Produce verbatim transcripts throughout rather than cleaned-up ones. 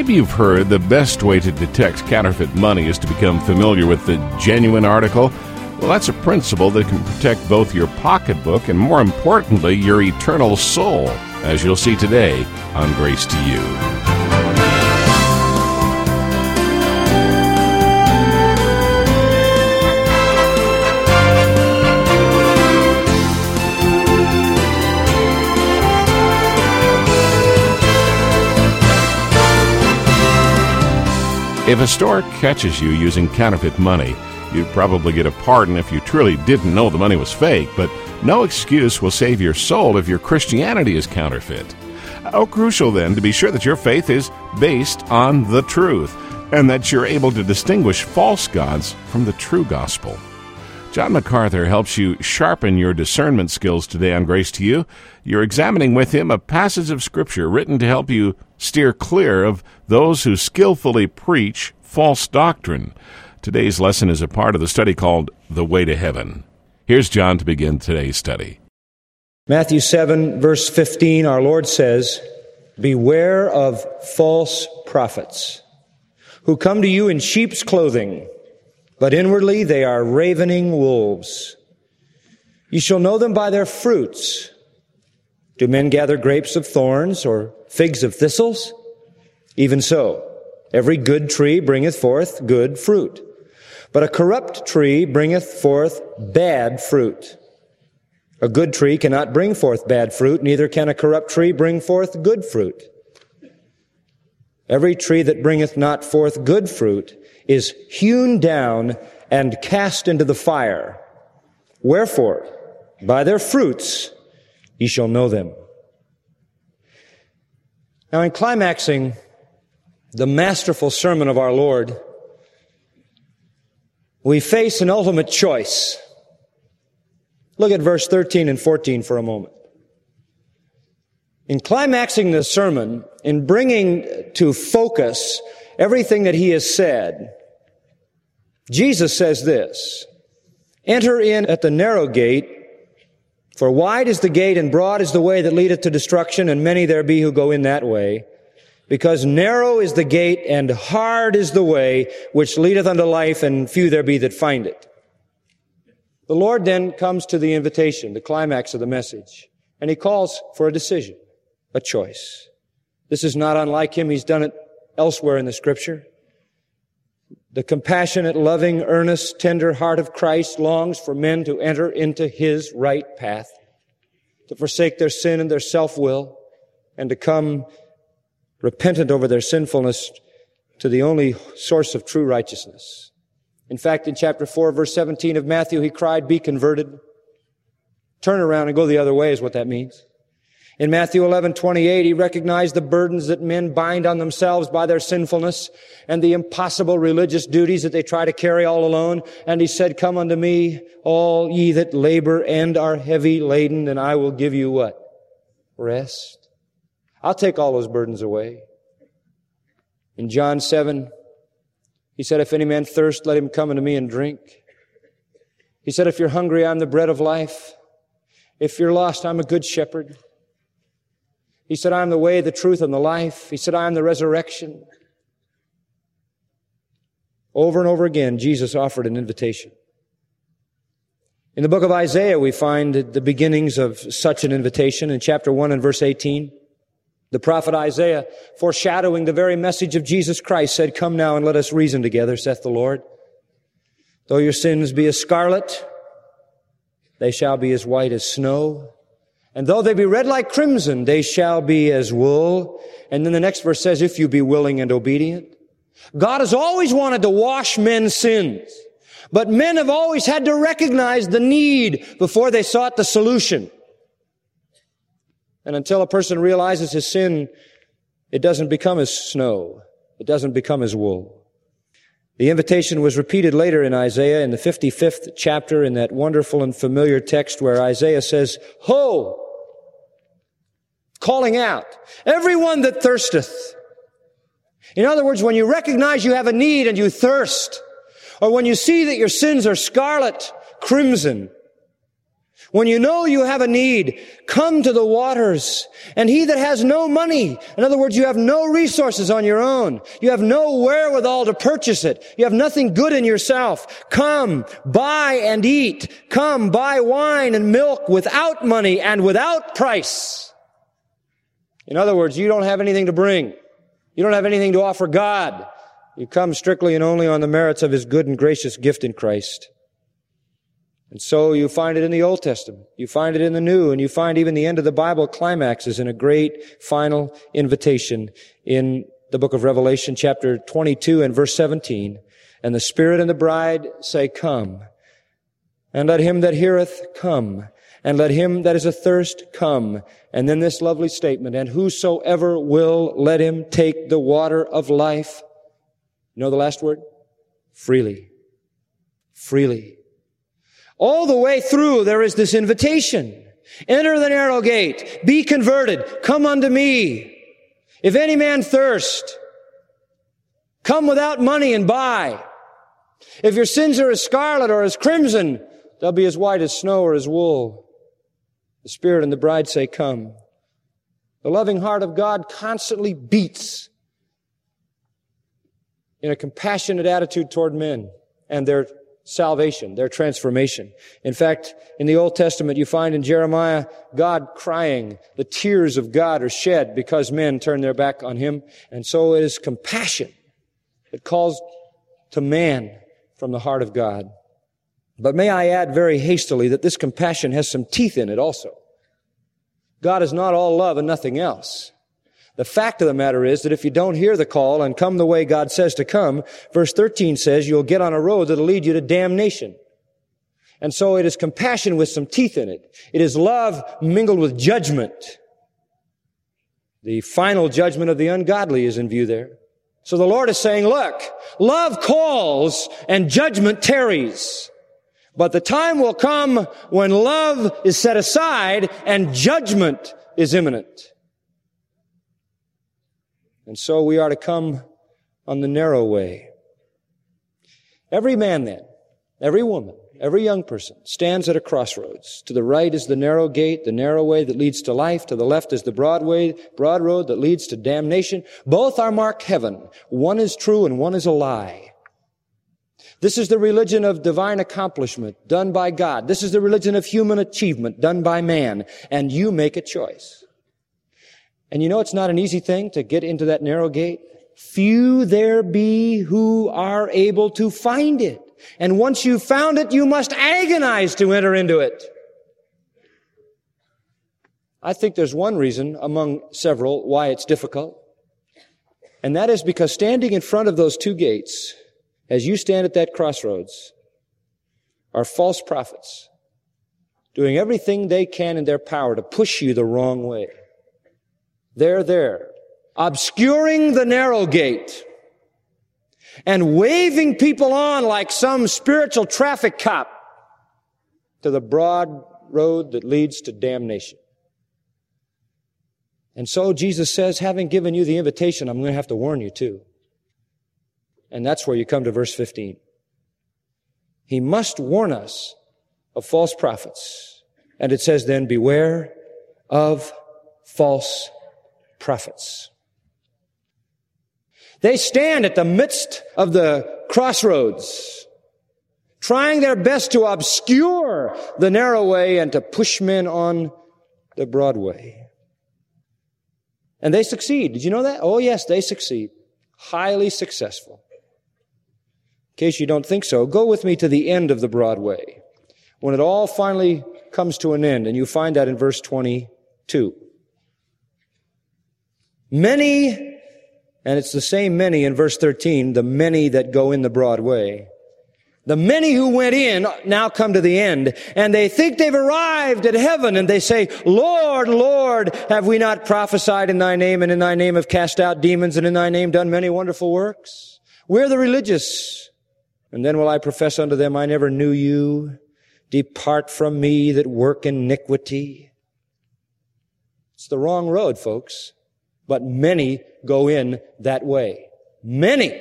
Maybe you've heard the best way to detect counterfeit money is to become familiar with the genuine article. Well, that's a principle that can protect both your pocketbook and, more importantly, your eternal soul, as you'll see today on Grace to You. If a store catches you using counterfeit money, you'd probably get a pardon if you truly didn't know the money was fake, but no excuse will save your soul if your Christianity is counterfeit. How crucial, then, to be sure that your faith is based on the truth and that you're able to distinguish false gods from the true gospel. John MacArthur helps you sharpen your discernment skills today on Grace to You. You're examining with him a passage of Scripture written to help you steer clear of those who skillfully preach false doctrine. Today's lesson is a part of the study called The Way to Heaven. Here's John to begin today's study. Matthew seven, verse fifteen, our Lord says, "Beware of false prophets, who come to you in sheep's clothing, but inwardly they are ravening wolves. You shall know them by their fruits. Do men gather grapes of thorns or figs of thistles? Even so, every good tree bringeth forth good fruit, but a corrupt tree bringeth forth bad fruit. A good tree cannot bring forth bad fruit, neither can a corrupt tree bring forth good fruit. Every tree that bringeth not forth good fruit is hewn down and cast into the fire. Wherefore, by their fruits ye shall know them." Now, in climaxing the masterful sermon of our Lord, we face an ultimate choice. Look at verse thirteen and fourteen for a moment. In climaxing the sermon, in bringing to focus everything that he has said, Jesus says this, "Enter in at the narrow gate, for wide is the gate and broad is the way that leadeth to destruction, and many there be who go in that way. Because narrow is the gate and hard is the way which leadeth unto life, and few there be that find it." The Lord then comes to the invitation, the climax of the message, and he calls for a decision, a choice. This is not unlike him. He's done it elsewhere in the Scripture. The compassionate, loving, earnest, tender heart of Christ longs for men to enter into his right path, to forsake their sin and their self-will, and to come repentant over their sinfulness to the only source of true righteousness. In fact, in chapter four, verse seventeen of Matthew, he cried, "Be converted." Turn around and go the other way is what that means. In Matthew eleven twenty-eight, he recognized the burdens that men bind on themselves by their sinfulness and the impossible religious duties that they try to carry all alone. And he said, "Come unto me, all ye that labor and are heavy laden, and I will give you" what? Rest. I'll take all those burdens away. In John seven, he said, "If any man thirst, let him come unto me and drink." He said, "If you're hungry, I'm the bread of life. If you're lost, I'm a good shepherd." He said, "I am the way, the truth, and the life." He said, "I am the resurrection." Over and over again, Jesus offered an invitation. In the book of Isaiah, we find the beginnings of such an invitation in chapter one and verse eighteen. The prophet Isaiah, foreshadowing the very message of Jesus Christ, said, "Come now and let us reason together, saith the Lord. Though your sins be as scarlet, they shall be as white as snow. And though they be red like crimson, they shall be as wool." And then the next verse says, "If you be willing and obedient." God has always wanted to wash men's sins, but men have always had to recognize the need before they sought the solution. And until a person realizes his sin, it doesn't become as snow. It doesn't become as wool. The invitation was repeated later in Isaiah in the fifty-fifth chapter in that wonderful and familiar text where Isaiah says, "Ho!" calling out, "Everyone that thirsteth." In other words, when you recognize you have a need and you thirst, or when you see that your sins are scarlet, crimson, When you know you have a need, come to the waters. And he that has no money, in other words, you have no resources on your own. You have no wherewithal to purchase it. You have nothing good in yourself. Come, buy and eat. Come, buy wine and milk without money and without price. In other words, you don't have anything to bring. You don't have anything to offer God. You come strictly and only on the merits of his good and gracious gift in Christ. And so you find it in the Old Testament, you find it in the New, and you find even the end of the Bible climaxes in a great final invitation in the book of Revelation, chapter twenty-two and verse seventeen. And the Spirit and the bride say, come. And let him that heareth come. And let him that is athirst come. And then this lovely statement, and whosoever will, let him take the water of life. You know the last word? Freely. Freely. All the way through, there is this invitation. Enter the narrow gate. Be converted. Come unto me. If any man thirst, come without money and buy. If your sins are as scarlet or as crimson, they'll be as white as snow or as wool. The Spirit and the bride say, come. The loving heart of God constantly beats in a compassionate attitude toward men and their salvation, their transformation. In fact, in the Old Testament, you find in Jeremiah, God crying. The tears of God are shed because men turn their back on him. And so it is compassion that calls to man from the heart of God. But may I add very hastily that this compassion has some teeth in it also. God is not all love and nothing else. The fact of the matter is that if you don't hear the call and come the way God says to come, verse thirteen says you'll get on a road that'll lead you to damnation. And so it is compassion with some teeth in it. It is love mingled with judgment. The final judgment of the ungodly is in view there. So the Lord is saying, look, love calls and judgment tarries. But the time will come when love is set aside and judgment is imminent. And so we are to come on the narrow way. Every man then, every woman, every young person stands at a crossroads. To the right is the narrow gate, the narrow way that leads to life. To the left is the broad way, broad road that leads to damnation. Both are marked heaven. One is true and one is a lie. This is the religion of divine accomplishment done by God. This is the religion of human achievement done by man. And you make a choice. And you know it's not an easy thing to get into that narrow gate. Few there be who are able to find it. And once you've found it, you must agonize to enter into it. I think there's one reason among several why it's difficult. And that is because standing in front of those two gates, as you stand at that crossroads, are false prophets doing everything they can in their power to push you the wrong way. They're there, obscuring the narrow gate and waving people on like some spiritual traffic cop to the broad road that leads to damnation. And so Jesus says, having given you the invitation, I'm going to have to warn you too. And that's where you come to verse fifteen. He must warn us of false prophets. And it says then, beware of false prophets. They stand at the midst of the crossroads, trying their best to obscure the narrow way and to push men on the broad way. And they succeed. Did you know that? Oh yes, they succeed. Highly successful. In case you don't think so, go with me to the end of the broad way, when it all finally comes to an end, and you find that in verse twenty-two. Many, and it's the same many in verse thirteen, the many that go in the broad way. The many who went in now come to the end, and they think they've arrived at heaven, and they say, Lord, Lord, have we not prophesied in thy name, and in thy name have cast out demons, and in thy name done many wonderful works? We're the religious. And then will I profess unto them, I never knew you. Depart from me that work iniquity. It's the wrong road, folks. But many go in that way. Many.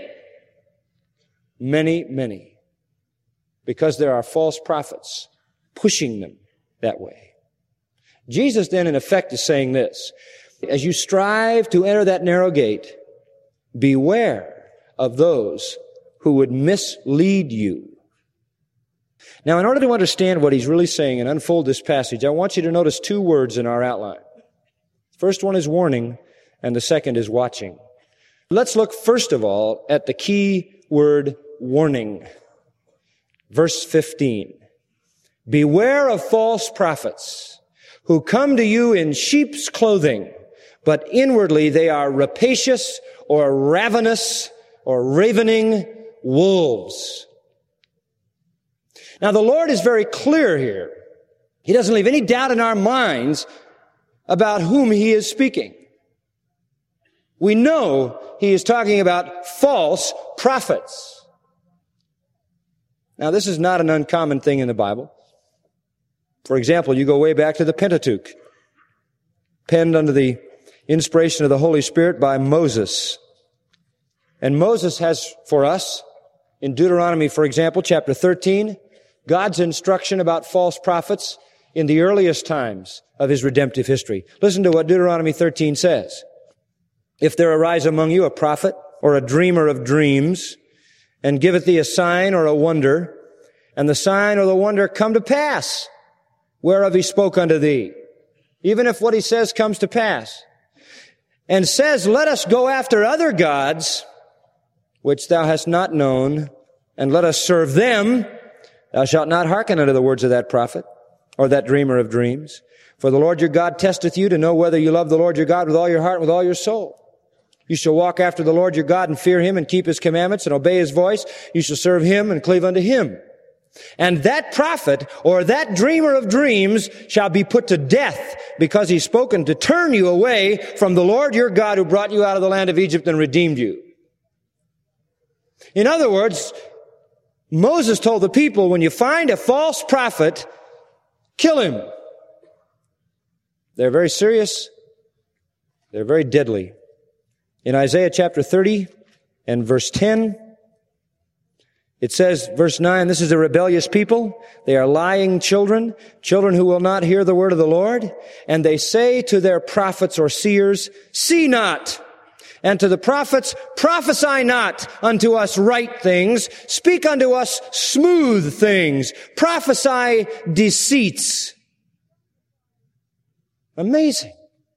Many, many. Because there are false prophets pushing them that way. Jesus then, in effect, is saying this: as you strive to enter that narrow gate, beware of those who would mislead you. Now, in order to understand what he's really saying and unfold this passage, I want you to notice two words in our outline. The first one is warning, and the second is watching. Let's look first of all at the key word warning. Verse fifteen. Beware of false prophets who come to you in sheep's clothing, but inwardly they are rapacious or ravenous or ravening wolves. Now, the Lord is very clear here. He doesn't leave any doubt in our minds about whom he is speaking. We know he is talking about false prophets. Now, this is not an uncommon thing in the Bible. For example, you go way back to the Pentateuch, penned under the inspiration of the Holy Spirit by Moses. And Moses has for us, in Deuteronomy, for example, chapter thirteen, God's instruction about false prophets in the earliest times of his redemptive history. Listen to what Deuteronomy thirteen says. If there arise among you a prophet or a dreamer of dreams, and giveth thee a sign or a wonder, and the sign or the wonder come to pass, whereof he spoke unto thee, even if what he says comes to pass, and says, let us go after other gods, which thou hast not known, and let us serve them, thou shalt not hearken unto the words of that prophet, or that dreamer of dreams. For the Lord your God testeth you to know whether you love the Lord your God with all your heart and with all your soul. You shall walk after the Lord your God and fear him and keep his commandments and obey his voice. You shall serve him and cleave unto him. And that prophet or that dreamer of dreams shall be put to death because he's spoken to turn you away from the Lord your God who brought you out of the land of Egypt and redeemed you. In other words, Moses told the people, when you find a false prophet, kill him. They're very serious. They're very deadly. In Isaiah chapter thirty and verse ten, it says, verse nine, this is a rebellious people. They are lying children, children who will not hear the word of the Lord. And they say to their prophets or seers, see not. And to the prophets, prophesy not unto us right things. Speak unto us smooth things. Prophesy deceits. Amazing.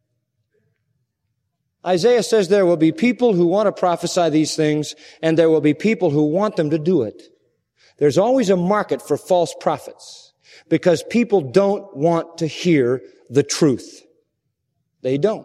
Isaiah says there will be people who want to prophesy these things, and there will be people who want them to do it. There's always a market for false prophets because people don't want to hear the truth. They don't.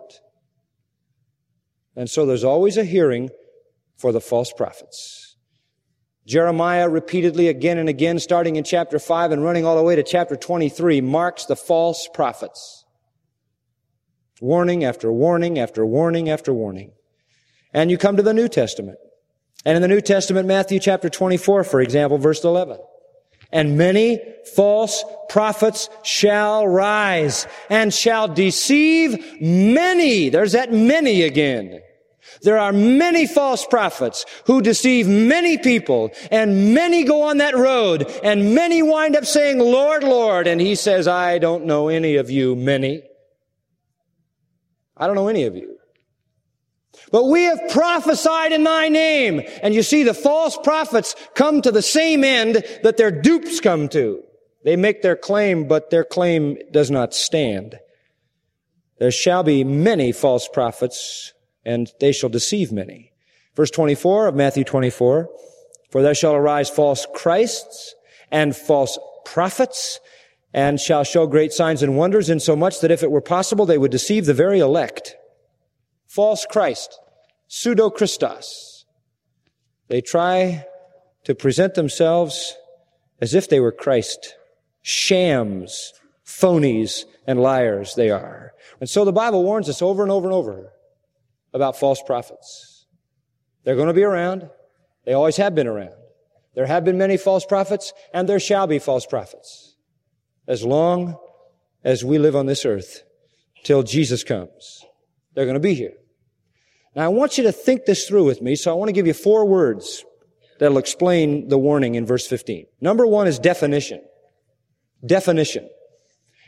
And so there's always a hearing for the false prophets. Jeremiah repeatedly again and again, starting in chapter five and running all the way to chapter twenty-three, marks the false prophets. Warning after warning after warning after warning. And you come to the New Testament. And in the New Testament, Matthew chapter twenty-four, for example, verse eleven. And many false prophets shall rise and shall deceive many. There's that many again. There are many false prophets who deceive many people, and many go on that road, and many wind up saying, Lord, Lord. And he says, I don't know any of you, many. I don't know any of you. But we have prophesied in thy name. And you see, the false prophets come to the same end that their dupes come to. They make their claim, but their claim does not stand. There shall be many false prophets, and they shall deceive many. Verse twenty-four of Matthew twenty-four, for there shall arise false Christs and false prophets, and shall show great signs and wonders, insomuch that if it were possible, they would deceive the very elect. False Christ, pseudo-Christos. They try to present themselves as if they were Christ. Shams, phonies, and liars they are. And so the Bible warns us over and over and over about false prophets. They're going to be around. They always have been around. There have been many false prophets, and there shall be false prophets. As long as we live on this earth, till Jesus comes. They're going to be here. Now, I want you to think this through with me, so I want to give you four words that'll explain the warning in verse fifteen. Number one is definition. Definition.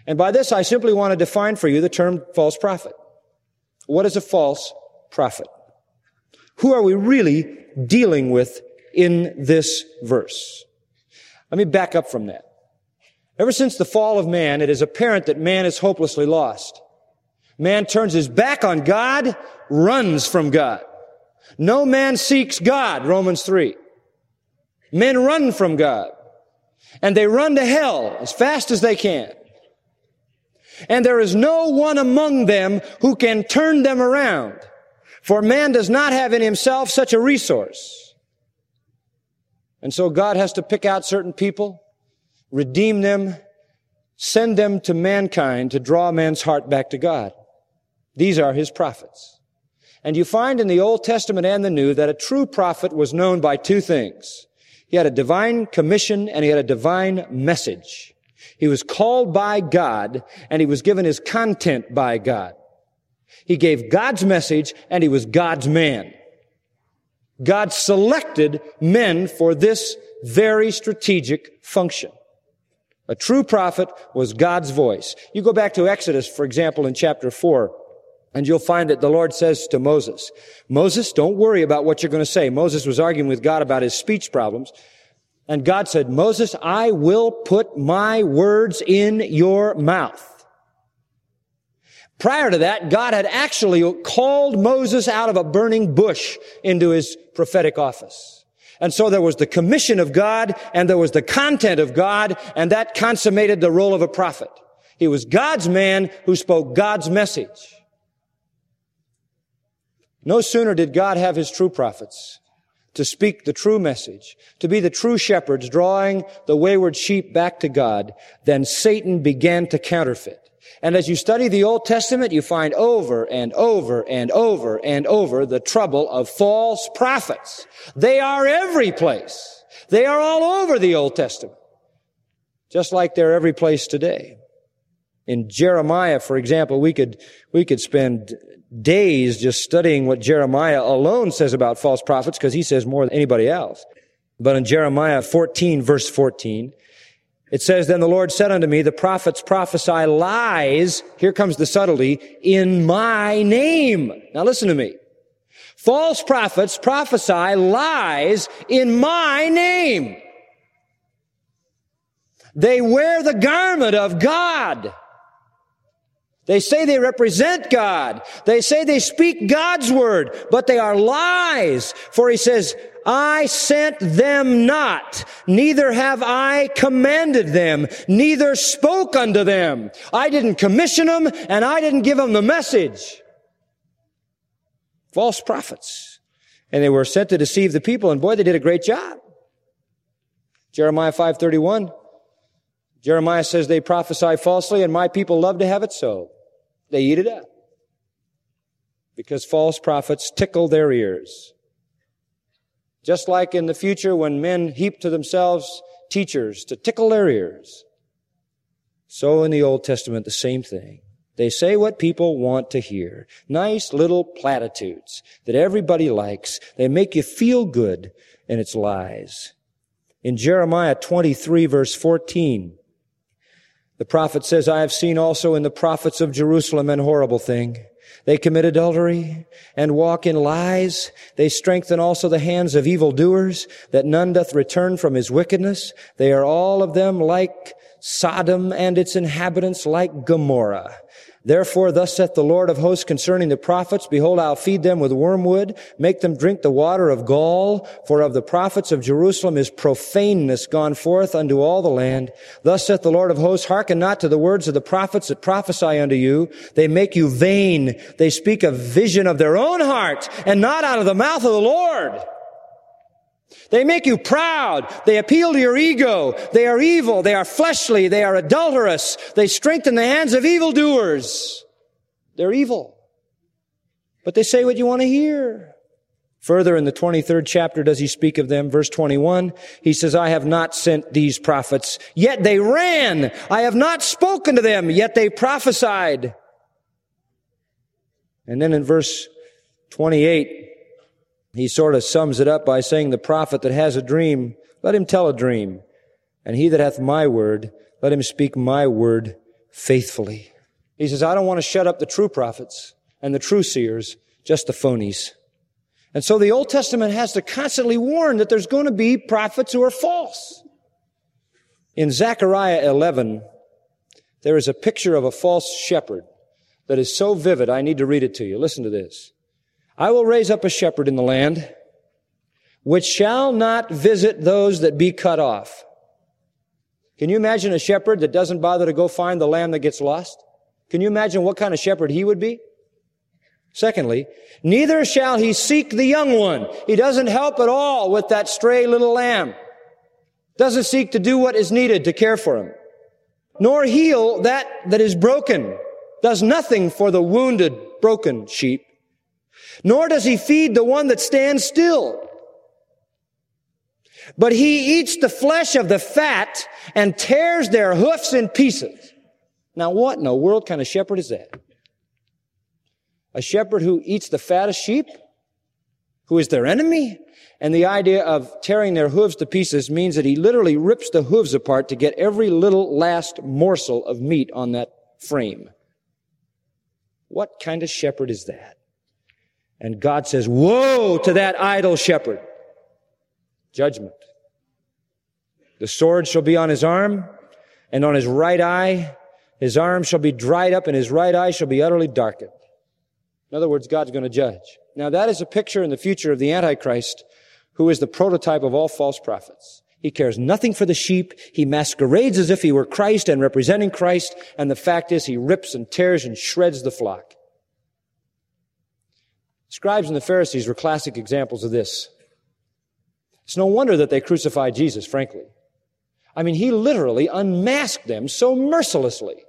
And by this, I simply want to define for you the term false prophet. What is a false prophet? Who are we really dealing with in this verse? Let me back up from that. Ever since the fall of man, it is apparent that man is hopelessly lost. Man turns his back on God, runs from God. No man seeks God, Romans three. Men run from God. And they run to hell as fast as they can. And there is no one among them who can turn them around. For man does not have in himself such a resource. And so God has to pick out certain people, redeem them, send them to mankind to draw man's heart back to God. These are his prophets. And you find in the Old Testament and the New that a true prophet was known by two things. He had a divine commission and he had a divine message. He was called by God and he was given his content by God. He gave God's message and he was God's man. God selected men for this very strategic function. A true prophet was God's voice. You go back to Exodus, for example, in chapter four, and you'll find that the Lord says to Moses, Moses, don't worry about what you're going to say. Moses was arguing with God about his speech problems. And God said, Moses, I will put my words in your mouth. Prior to that, God had actually called Moses out of a burning bush into his prophetic office. And so there was the commission of God and there was the content of God, and that consummated the role of a prophet. He was God's man who spoke God's message. No sooner did God have his true prophets to speak the true message, to be the true shepherds drawing the wayward sheep back to God, than Satan began to counterfeit. And as you study the Old Testament, you find over and over and over and over the trouble of false prophets. They are every place. They are all over the Old Testament, just like they're every place today. In Jeremiah, for example, we could, we could spend days just studying what Jeremiah alone says about false prophets, because he says more than anybody else. But in Jeremiah fourteen, verse fourteen, it says, Then the Lord said unto me, the prophets prophesy lies, here comes the subtlety, in my name. Now listen to me. False prophets prophesy lies in my name. They wear the garment of God. They say they represent God. They say they speak God's word, but they are lies. For he says, I sent them not, neither have I commanded them, neither spoke unto them. I didn't commission them, and I didn't give them the message. False prophets. And they were sent to deceive the people, and boy, they did a great job. Jeremiah five thirty-one. Jeremiah says they prophesy falsely, and my people love to have it so. They eat it up. Because false prophets tickle their ears. Just like in the future when men heap to themselves teachers to tickle their ears. So in the Old Testament, the same thing. They say what people want to hear. Nice little platitudes that everybody likes. They make you feel good, and it's lies. In Jeremiah twenty-three, verse fourteen, the prophet says, I have seen also in the prophets of Jerusalem an horrible thing. They commit adultery and walk in lies. They strengthen also the hands of evildoers, that none doth return from his wickedness. They are all of them like Sodom, and its inhabitants like Gomorrah. Therefore, thus saith the Lord of hosts concerning the prophets, Behold, I'll feed them with wormwood, make them drink the water of gall, for of the prophets of Jerusalem is profaneness gone forth unto all the land. Thus saith the Lord of hosts, Hearken not to the words of the prophets that prophesy unto you. They make you vain. They speak a vision of their own heart, and not out of the mouth of the Lord. They make you proud. They appeal to your ego. They are evil. They are fleshly. They are adulterous. They strengthen the hands of evildoers. They're evil. But they say what you want to hear. Further, in the twenty-third chapter, does he speak of them? Verse twenty-one, he says, I have not sent these prophets, yet they ran. I have not spoken to them, yet they prophesied. And then in verse twenty-eight, he sort of sums it up by saying, the prophet that has a dream, let him tell a dream. And he that hath my word, let him speak my word faithfully. He says, I don't want to shut up the true prophets and the true seers, just the phonies. And so the Old Testament has to constantly warn that there's going to be prophets who are false. In Zechariah eleven, there is a picture of a false shepherd that is so vivid, I need to read it to you. Listen to this. I will raise up a shepherd in the land, which shall not visit those that be cut off. Can you imagine a shepherd that doesn't bother to go find the lamb that gets lost? Can you imagine what kind of shepherd he would be? Secondly, neither shall he seek the young one. He doesn't help at all with that stray little lamb. Doesn't seek to do what is needed to care for him. Nor heal that that is broken. Does nothing for the wounded, broken sheep. Nor does he feed the one that stands still. But he eats the flesh of the fat and tears their hoofs in pieces. Now what in the world kind of shepherd is that? A shepherd who eats the fattest sheep? Who is their enemy? And the idea of tearing their hooves to pieces means that he literally rips the hooves apart to get every little last morsel of meat on that frame. What kind of shepherd is that? And God says, woe to that idle shepherd. Judgment. The sword shall be on his arm, and on his right eye, his arm shall be dried up, and his right eye shall be utterly darkened. In other words, God's going to judge. Now that is a picture in the future of the Antichrist, who is the prototype of all false prophets. He cares nothing for the sheep. He masquerades as if he were Christ and representing Christ, and the fact is he rips and tears and shreds the flock. Scribes and the Pharisees were classic examples of this. It's no wonder that they crucified Jesus, frankly. I mean, he literally unmasked them so mercilessly.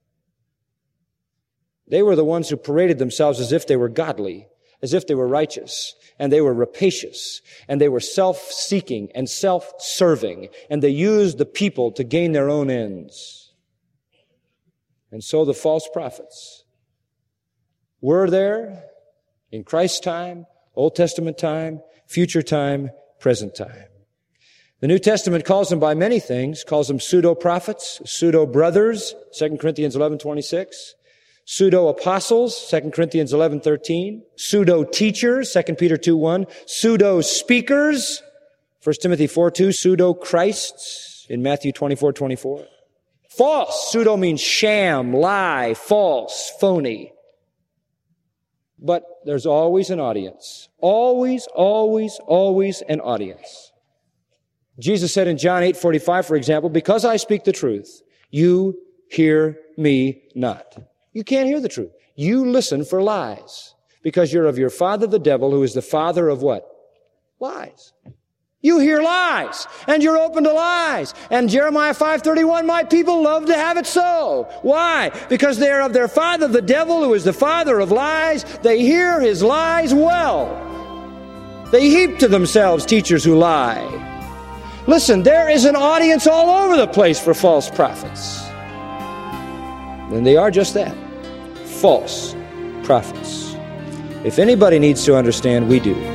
They were the ones who paraded themselves as if they were godly, as if they were righteous, and they were rapacious, and they were self-seeking and self-serving, and they used the people to gain their own ends. And so the false prophets were there in Christ's time, Old Testament time, future time, present time. The New Testament calls them by many things, calls them pseudo-prophets, pseudo-brothers, Second Corinthians eleven twenty-six, pseudo-apostles, Second Corinthians eleven thirteen, pseudo-teachers, Second Peter two one, pseudo-speakers, First Timothy four two, pseudo-Christs in Matthew twenty-four twenty-four. False, pseudo means sham, lie, false, phony. But there's always an audience. Always, always, always an audience. Jesus said in John eight forty-five, for example, because I speak the truth, you hear me not. You can't hear the truth. You listen for lies because you're of your father, the devil, who is the father of what? Lies. You hear lies and you're open to lies. And Jeremiah five thirty-one, my people love to have it so. Why? Because they are of their father, the devil, who is the father of lies. They hear his lies well. They heap to themselves teachers who lie. Listen, there is an audience all over the place for false prophets. And they are just that. False prophets. If anybody needs to understand, we do.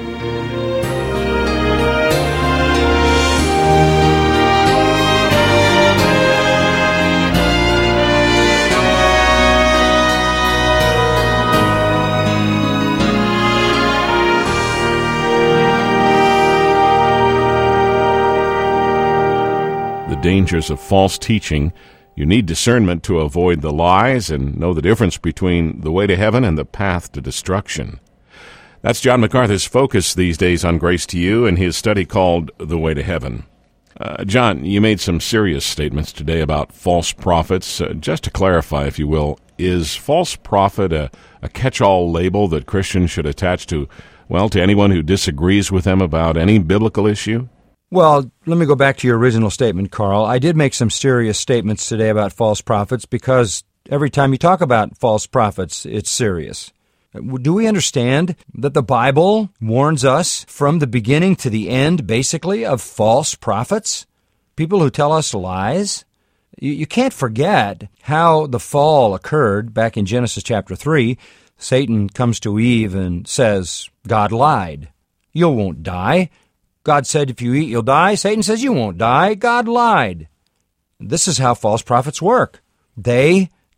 Dangers of false teaching. You need discernment to avoid the lies and know the difference between the way to heaven and the path to destruction. That's John MacArthur's focus these days on Grace to You in his study called The Way to Heaven. Uh, John, you made some serious statements today about false prophets. Uh, just to clarify, if you will, is false prophet a, a catch-all label that Christians should attach to, well, to anyone who disagrees with them about any biblical issue? Well, let me go back to your original statement, Carl. I did make some serious statements today about false prophets because every time you talk about false prophets, it's serious. Do we understand that the Bible warns us from the beginning to the end, basically, of false prophets? People who tell us lies? You, you can't forget how the fall occurred back in Genesis chapter three. Satan comes to Eve and says, God lied. You won't die. God said, if you eat, you'll die. Satan says, you won't die. God lied. This is how false prophets work. They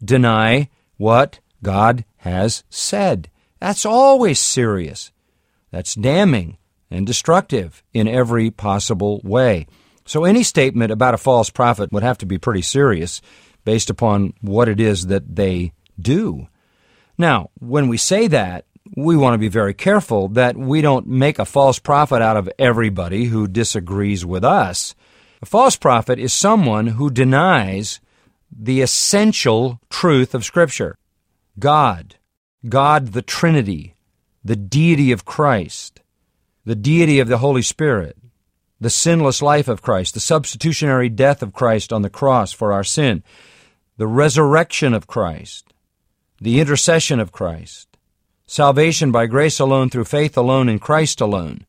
deny what God has said. That's always serious. That's damning and destructive in every possible way. So any statement about a false prophet would have to be pretty serious based upon what it is that they do. Now, when we say that, we want to be very careful that we don't make a false prophet out of everybody who disagrees with us. A false prophet is someone who denies the essential truth of Scripture. God, God the Trinity, the deity of Christ, the deity of the Holy Spirit, the sinless life of Christ, the substitutionary death of Christ on the cross for our sin, the resurrection of Christ, the intercession of Christ, salvation by grace alone through faith alone in Christ alone.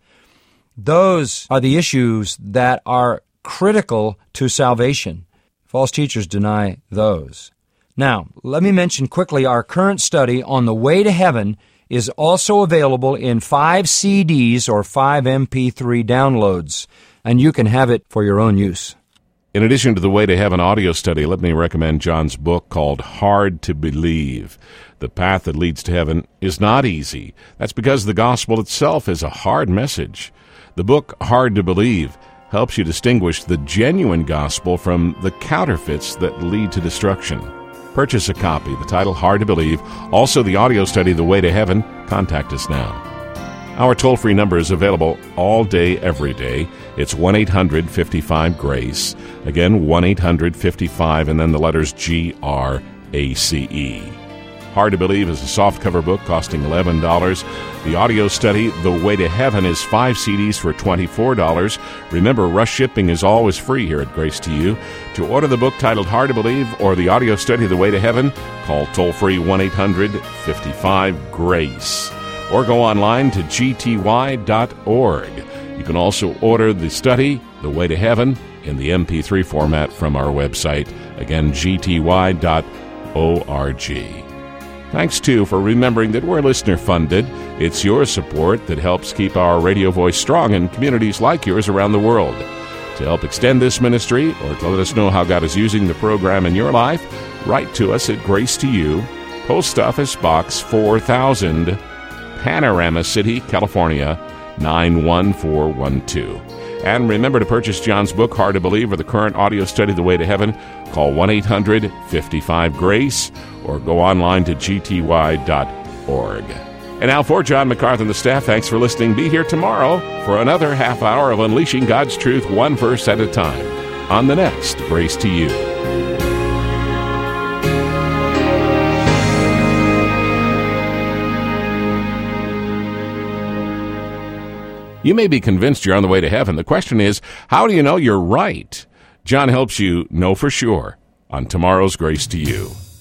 Those are the issues that are critical to salvation. False teachers deny those. Now, let me mention quickly our current study on the way to heaven is also available in five C Ds or five M P three downloads, and you can have it for your own use. In addition to the Way to Heaven audio study, let me recommend John's book called Hard to Believe. The path that leads to heaven is not easy. That's because the gospel itself is a hard message. The book Hard to Believe helps you distinguish the genuine gospel from the counterfeits that lead to destruction. Purchase a copy. The title, Hard to Believe. Also, the audio study, The Way to Heaven. Contact us now. Our toll-free number is available all day, every day. It's one eight hundred fifty-five GRACE. Again, one eight hundred fifty-five, and then the letters G R A C E. Hard to Believe is a softcover book costing eleven dollars. The audio study, The Way to Heaven, is five C Ds for twenty-four dollars. Remember, rush shipping is always free here at Grace to You. To order the book titled Hard to Believe or the audio study, The Way to Heaven, call toll-free one eight hundred fifty-five GRACE. Or go online to G T Y dot org. You can also order the study, The Way to Heaven, in the M P three format from our website. Again, G T Y dot org. Thanks, too, for remembering that we're listener-funded. It's your support that helps keep our radio voice strong in communities like yours around the world. To help extend this ministry or to let us know how God is using the program in your life, write to us at Grace to You, Post Office Box four thousand, Panorama City, California, nine one four one two. And remember to purchase John's book, Hard to Believe, or the current audio study, The Way to Heaven. Call one eight hundred fifty-five GRACE or go online to G T Y dot org. And now for John MacArthur and the staff, thanks for listening. Be here tomorrow for another half hour of unleashing God's truth one verse at a time on the next Grace to You. You may be convinced you're on the way to heaven. The question is, how do you know you're right? John helps you know for sure on tomorrow's Grace to You.